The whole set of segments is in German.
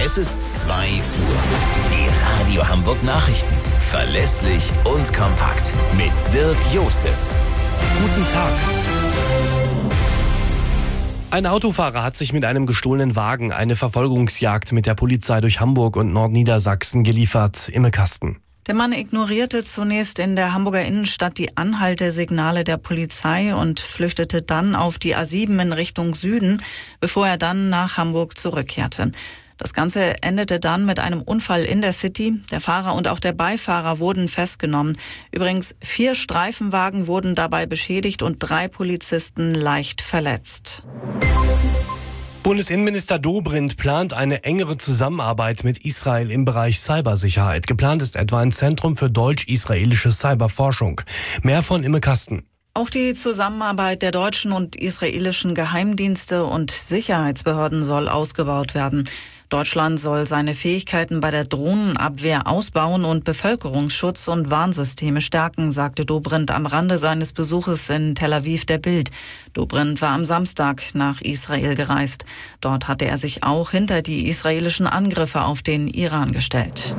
Es ist 2 Uhr. Die Radio Hamburg Nachrichten. Verlässlich und kompakt. Mit Dirk Jostes. Guten Tag. Ein Autofahrer hat sich mit einem gestohlenen Wagen eine Verfolgungsjagd mit der Polizei durch Hamburg und Nordniedersachsen geliefert. Imme Kasten. Der Mann ignorierte zunächst in der Hamburger Innenstadt die Anhaltesignale der Polizei und flüchtete dann auf die A7 in Richtung Süden, bevor er dann nach Hamburg zurückkehrte. Das Ganze endete dann mit einem Unfall in der City. Der Fahrer und auch der Beifahrer wurden festgenommen. Übrigens 4 Streifenwagen wurden dabei beschädigt und 3 Polizisten leicht verletzt. Bundesinnenminister Dobrindt plant eine engere Zusammenarbeit mit Israel im Bereich Cybersicherheit. Geplant ist etwa ein Zentrum für deutsch-israelische Cyberforschung. Mehr von Imme Kasten. Auch die Zusammenarbeit der deutschen und israelischen Geheimdienste und Sicherheitsbehörden soll ausgebaut werden. Deutschland soll seine Fähigkeiten bei der Drohnenabwehr ausbauen und Bevölkerungsschutz und Warnsysteme stärken, sagte Dobrindt am Rande seines Besuches in Tel Aviv der Bild. Dobrindt war am Samstag nach Israel gereist. Dort hatte er sich auch hinter die israelischen Angriffe auf den Iran gestellt.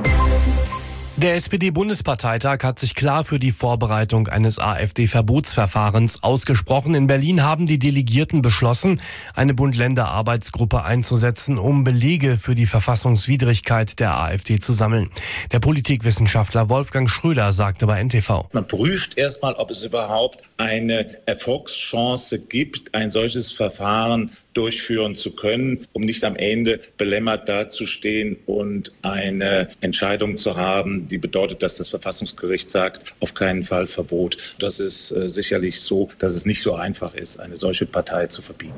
Der SPD-Bundesparteitag hat sich klar für die Vorbereitung eines AfD-Verbotsverfahrens ausgesprochen. In Berlin haben die Delegierten beschlossen, eine Bund-Länder-Arbeitsgruppe einzusetzen, um Belege für die Verfassungswidrigkeit der AfD zu sammeln. Der Politikwissenschaftler Wolfgang Schröder sagte bei NTV: Man prüft erstmal, ob es überhaupt eine Erfolgschance gibt, ein solches Verfahren durchführen zu können, um nicht am Ende belämmert dazustehen und eine Entscheidung zu haben, die bedeutet, dass das Verfassungsgericht sagt, auf keinen Fall Verbot. Das ist sicherlich so, dass es nicht so einfach ist, eine solche Partei zu verbieten.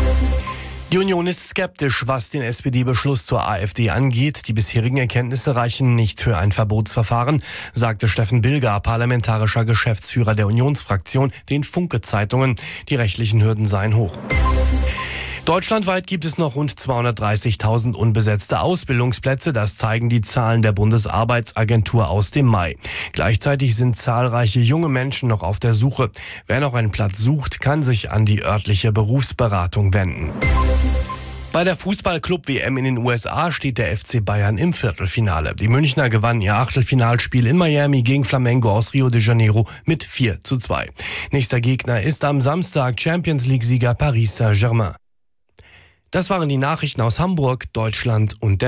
Die Union ist skeptisch, was den SPD-Beschluss zur AfD angeht. Die bisherigen Erkenntnisse reichen nicht für ein Verbotsverfahren, sagte Steffen Bilger, parlamentarischer Geschäftsführer der Unionsfraktion, den Funke-Zeitungen. Die rechtlichen Hürden seien hoch. Deutschlandweit gibt es noch rund 230.000 unbesetzte Ausbildungsplätze. Das zeigen die Zahlen der Bundesarbeitsagentur aus dem Mai. Gleichzeitig sind zahlreiche junge Menschen noch auf der Suche. Wer noch einen Platz sucht, kann sich an die örtliche Berufsberatung wenden. Bei der Fußball-Club-WM in den USA steht der FC Bayern im Viertelfinale. Die Münchner gewannen ihr Achtelfinalspiel in Miami gegen Flamengo aus Rio de Janeiro mit 4:2. Nächster Gegner ist am Samstag Champions-League-Sieger Paris Saint-Germain. Das waren die Nachrichten aus Hamburg, Deutschland und der